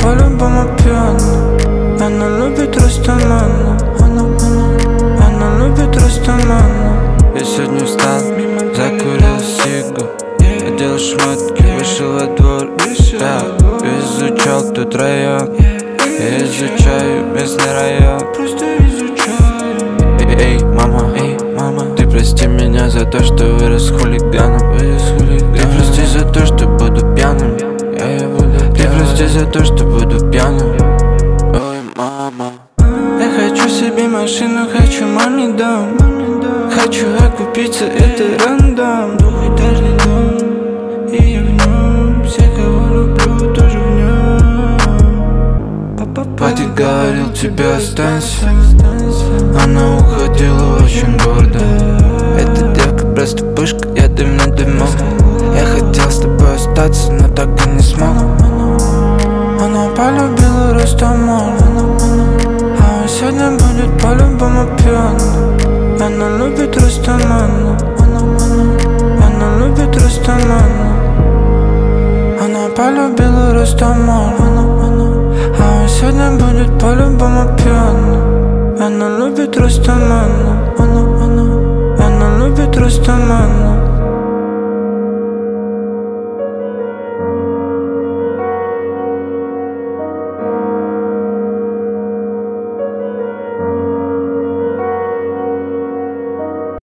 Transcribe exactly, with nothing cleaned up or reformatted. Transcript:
по-любому пьяна. Она любит Рустамана. Она, она, она любит Рустамана. Я сегодня встал, закурил сигу, одел шмотки, вышел во двор. Да, изучал тут район, я изучаю местный район. Просто изучаю. Эй, мама, эй, мама, ты прости меня за то, что вырос хулиганом. Ты прости за то, что буду пьяным. Ты прости за то, что буду пьяным. Ой, мама. Я хочу себе машину, хочу маме дом. Хочу окупиться, это рандом. Двухэтажный дом, и я в нем. Все, кого люблю, тоже в нем. Папа говорил, тебе останься. Она уходила очень гордо. Эта девка просто пышка, я дым на дыму. Я хотел с тобой остаться, но так и не смог. Она полюбила Рустамана. А он сегодня будет по-любому пьяна. Она любит Рустамана. Она, она, она любит Рустамана. Она полюбила Рустамана. Она, она, а он сегодня будет по-любому пьяна. Она любит Рустамана. Она, она, она любит Рустамана.